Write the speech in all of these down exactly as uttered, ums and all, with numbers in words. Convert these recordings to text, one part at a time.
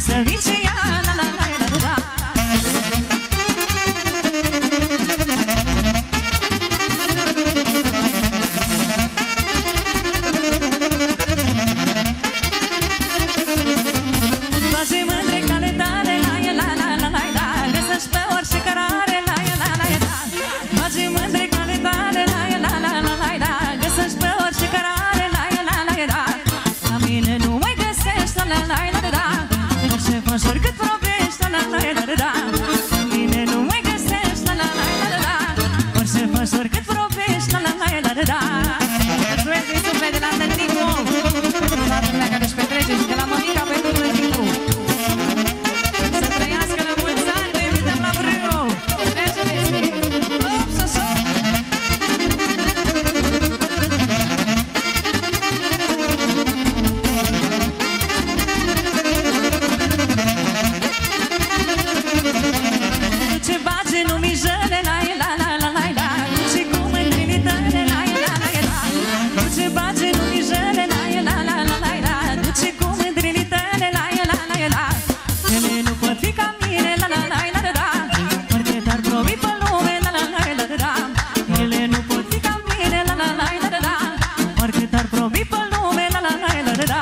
să vii și ea, la la la la la. Toate mândre cale tale, la la la la la la, găsești pe orice cărare, la la la la. Toate mândre cale tale, la la la la la la, găsești pe orice cărare, la la la la. La mine nu mai găsești, la la la la la. Orice faci, oricât vorbești, la la la la la. La mine nu mai găsești, la la la la la. Orice faci, oricât vorbești, la la la la la. Mulțumesc din suflet de la Tăticu, toată lumea care își petrece și de la Monica pentru Tăticu. Să trăiască la mulți ani, ne invităm la brâu. Merge Leslie, up, sus, up. Ce bage nu mijele, la la la la la la. Și cu mândrile tale, la la la la. Ce bage nu mijele, la la la la la la. Ce cu mândrile tale, la la la la. Ele nu pot fi ca mine, la la la la la. Orice te-ar promi pe lume, la la la la la. Ele nu pot fi ca mine, la la la la la. Orice te-ar promi pe lume, la la la la la.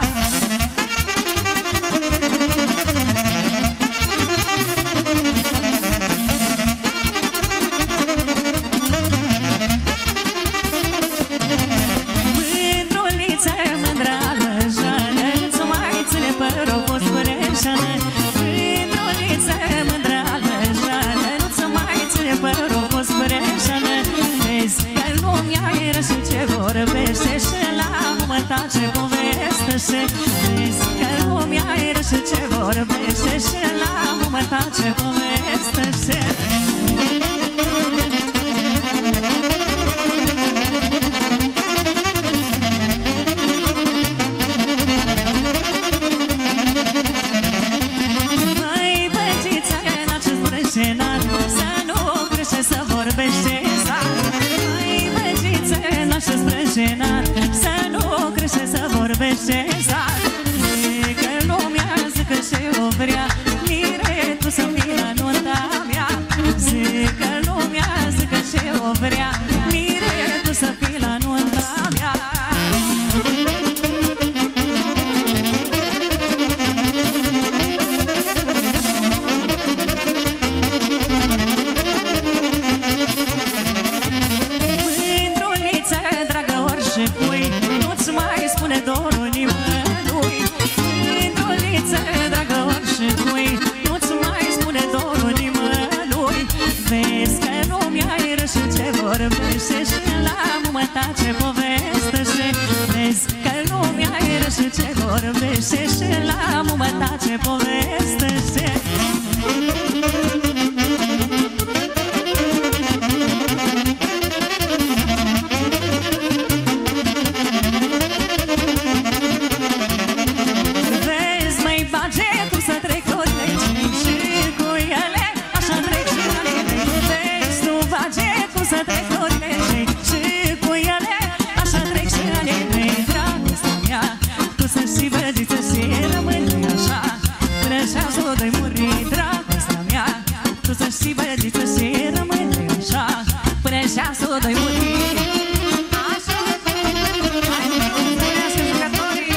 Mândruliță, mândră albăjană, nu mai ține părul, poți păreșană. Mândruliță, mândră albăjană, nu mai ține părul, poți păreșană. Vezi că lumea e răsul ce vorbește și la măta ce povestește. Vezi că lumea e răsul ce vorbește și la măta ce povestește. Măi, băgița, n-acest brășenar, să nu crește să vorbește sar. Măi, băgița, n-acest brășenar, să nu crește să vorbește sar. Că lumea zică și o vrea, mire tu să fii la nunta mea. Zică lumea zică și o vrea, mire tu să fii la nunta mea. Mândruliță, dragă, orice pui, nu-ți mai spune dorul nimănui. Mândruliță, dragă, orice pui, nu-ți mai spune dorul nimănui. Vezi că lumea e rășul ce vorbește și la măta ce povestește. Vezi că lumea e rășul ce vorbește și la măta ce povestește. Vezi, măi, bage cum să trec torile și cu ele așa trec și ale mei. Vezi, tu bage cum să trec torile și cu ele așa trec și ale mei. Dragostea mea, tu să știi, băgiță, și rămâne așa până și-a doi muri. Dragostea mea, tu să știi, băgiță, și rămâne așa până și-a doi muri. Așa, hai, spunească jucătorii.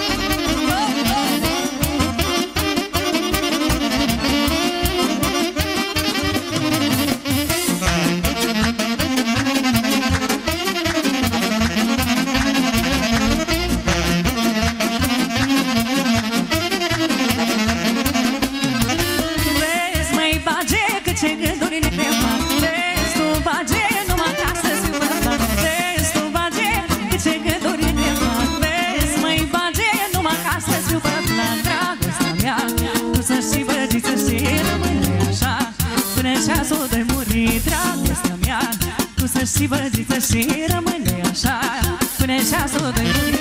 Vezi, măi, bage, cât ce gânduri ne fac. Vezi, tu bage, numai ca să se fac. Vezi, tu bage, cât ce gânduri ne fac. Vezi, măi, bage, numai ca să se fac. La dragostea mea, tu să știi, băgiță, și rămâne așa până și-a doi muri. Dragostea mea, tu să știi, băgiță, și rămâne așa până și-a doi muri.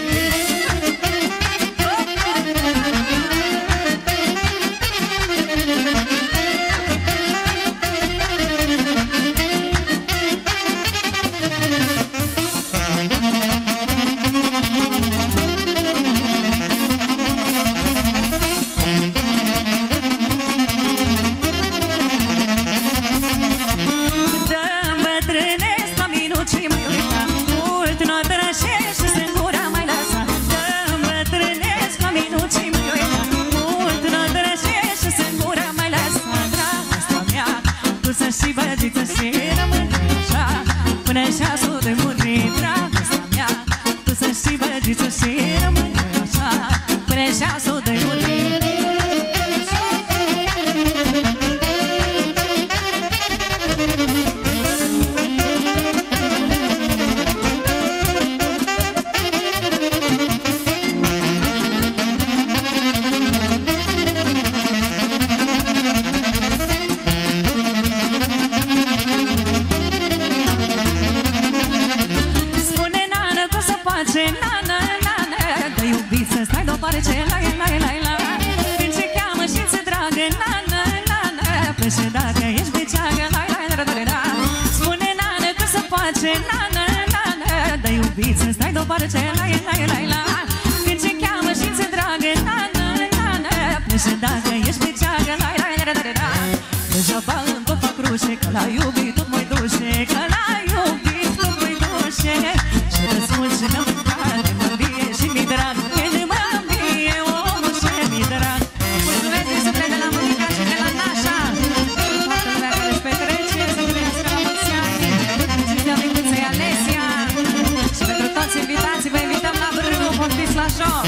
Te iubiți să stai deoparte, la la la la. Când ce cheamă și-ți dragă, na na na na. Păi și dacă ești bețeagă, la la la la la. Spune nană că se poate, na na na na. Te iubiți să stai deoparte, la la la la. Când ce cheamă și-ți dragă, na na na na. Păi și dacă ești bețeagă, la la la la la. Degeaba îmi tot fac rușe, că l-ai iubit tot mai dușe, că l-ai iubit tot mai dușe. Și răspuns și ne-am mâncat, mă îmbie și mi-i drag, când mă îmbie omul și mi-i drag. Mulțumesc din suflet de la muzica și de la nașa. Toată lumea care își petrece, să trăiască la mulți ani. Cinstea micuței Alesia. Și pentru toți invitații vă invităm la Brânu, poftiți la joc.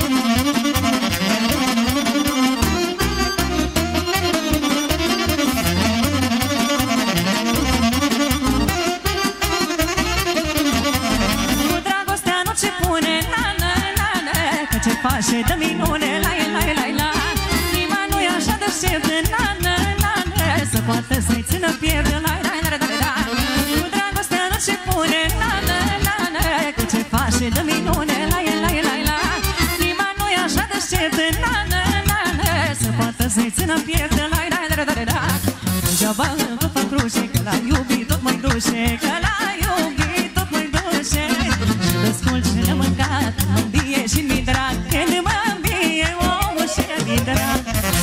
Face de minune, la la la la. Inima nu-i așa deșteptă, na na na na. Să poată să-i țină pierdă, la la la la la. Cu dragostea nu ce pune, na na na na. Că ce face de minune, la la la la. Inima nu-i așa deșteptă, na na na na. Să poată să-i țină pierdă, la la la la la. Degeaba îmi fac rușe, că l-ai iubit tot mai dușe, că l-ai iubit tot mai dușe. Și descult și ne-am mâncat, mă îmbie și mi-i drag, când mă îmbie omul și mi-i drag.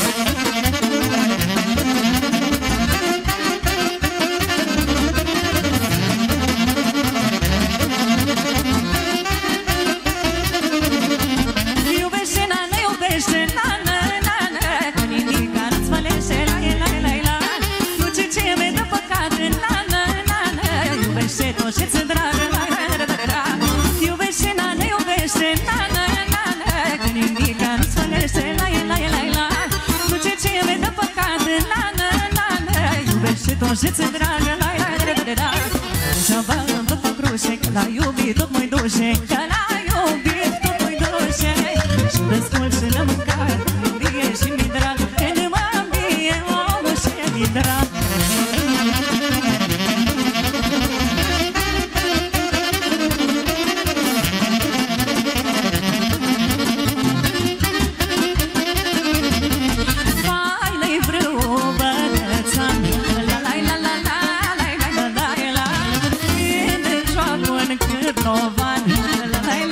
Iubește, na-na, iubește, na-na, na-na. Că nimica nu-ți fălește, la la la la. Nu ce ce mi-e de păcat, na-na, na-na. Iubește tot ce-ți dragă, la la la la la. Iubește, na-na, iubește, na-na, na-na. Că nimica nu-ți fălește, la la la la. Nu ce ce mi-e de păcat, na-na, na-na. Iubește tot ce-ți dragă, la la la la la. Degeaba îmi tot fac rușe, că l-ai iubit tot mai dușe, că l-ai iubit tot mai dușe. Și descult și ne-am mâncat, mă îmbie și mi-i drag, când mă îmbie omul și mi-i drag. Faină-i vreo bănățan, la la la la la la la la la la. Când joacă în cârnovan, la la la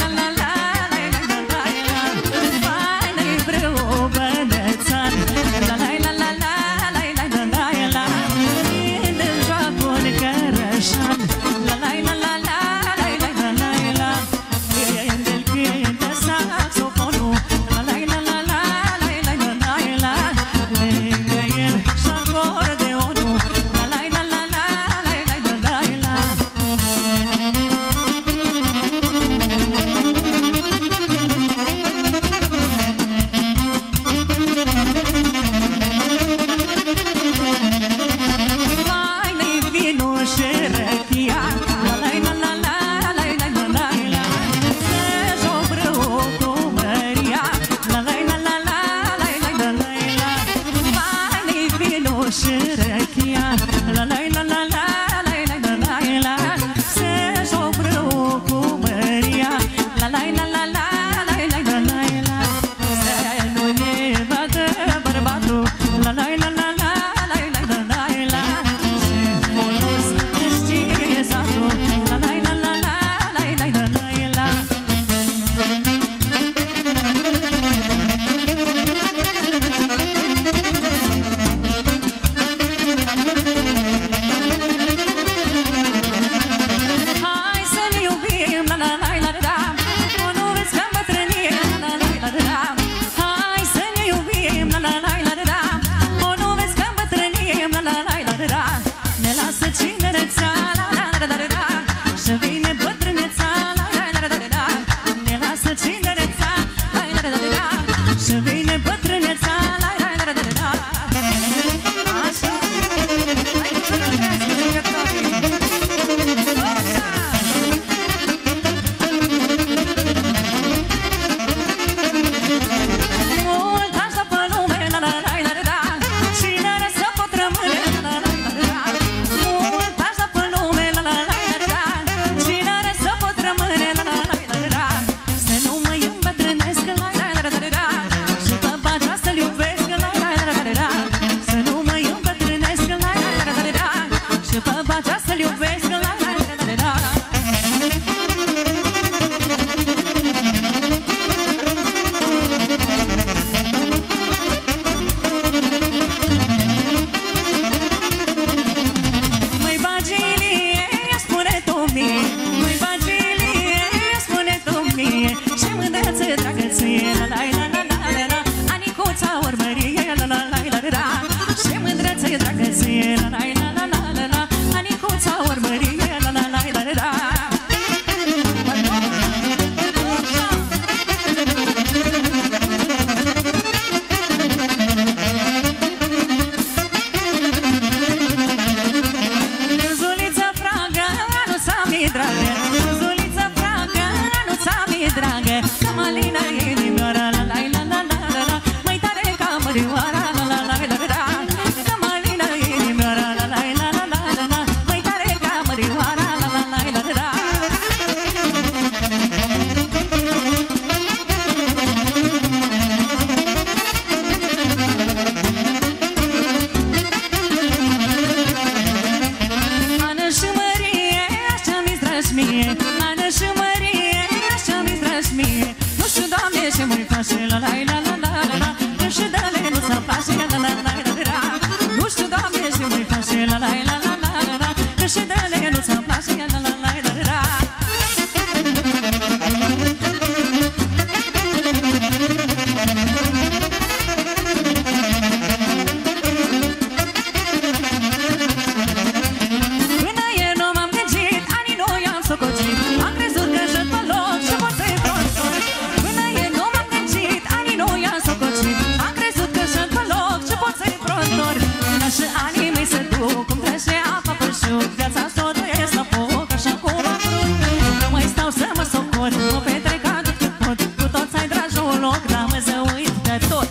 loc, dar mă zăuit de tot.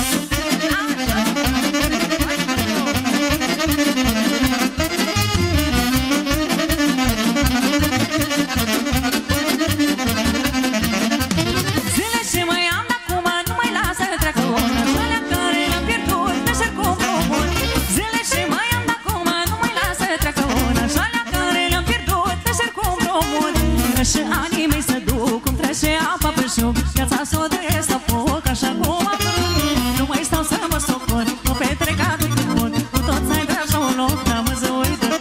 Zile ce mai am de acum nu mai lasă treacă una, și alea care le-am pierdut pe șer cu promul. Zile ce mai am de acum nu mai lasă treacă una, și alea care le-am pierdut pe șer cu promul. Și anii mei se duc cum trece apa pe șug, viața s-o trăiesc la foc așa cum am vrut. Nu mai stau să mă socor, mă petrec atât de mult, cu toți ai dragi un loc, dar mă zăui de tot.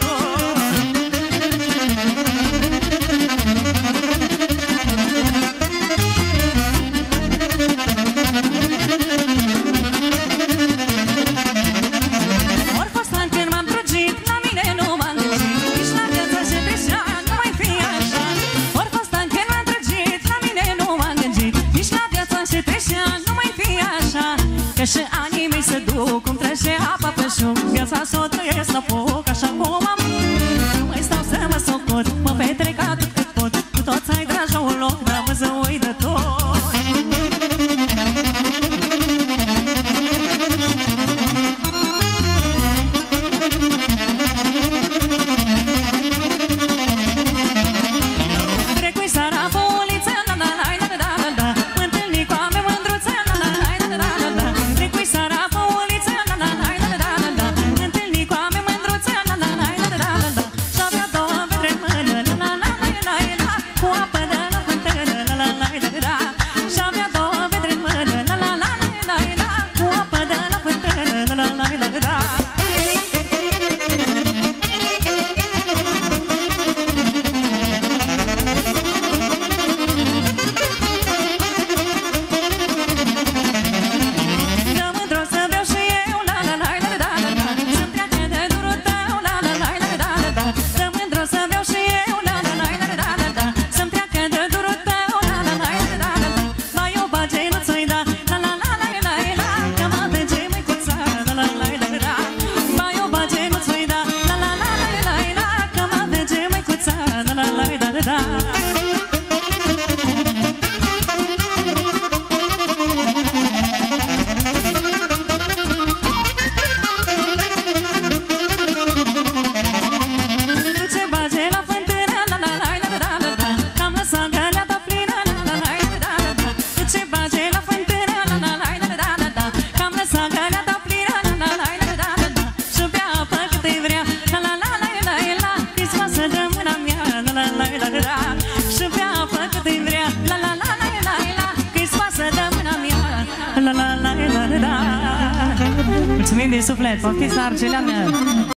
Ori fost ani când m-am trugit, la mine nu m-am gândit, nici la viața ce trecea nu mai fi așa. Ori fost ani când m-am trugit, la mine nu m-am gândit, nici la viața ce trecea nu mai fi așa. Că și anii mei se duc cum trece apa pe șug, viața s-o trăiesc la foc așa cum am vrut. Nu mai stau să mă socot, mă petrec atât cât pot, cu toți ai dragi un loc, dar mă zăui de tot. Trecui seara pe uliță, la la la la la la la, mă întâlni cu a mea mândruță, la la la la la la la. Trecui seara pe uliță, la la la la la la la, mă întâlni cu a mea mândruță, la la la la la la la. Și-avea două vedre în mână, la la la la la la, cu apă de la fântână, la la la la la. Și-avea două vedre în mână, la la la la la la, cu apă de la fântână, la la la la la. Dă mândru să beau și eu, la la la la la la la, să-mi treacă de durul tău, la la la la la la la. Dă mândru să beau și eu, la la la la la la la, să-mi treacă de durul tău, la la la la la la. Mai o bage nu ți-o da, la la la la la la, că mă merge măicuța, la la la la la. Mai o bage nu ți-o da, la la la la la la, că mă merge măicuța, la la la la la la. Ce bage la fântână, la la la la la la la, că-am lăsat găleata plină, la la la la la la. Ce bage la fântână, la la la la la la la, că-am lăsat găleata plină, la la la la la la la. Și bea apă cât-i vrea, la la la la la la, că-i scoasă de mâna mea, la la la la la. Și bea apă cât-i vrea, la la la la la la, că-i scoasă de mâna mea, la la la la la la. Mulțumim din suflet, poftiți la Argeleană!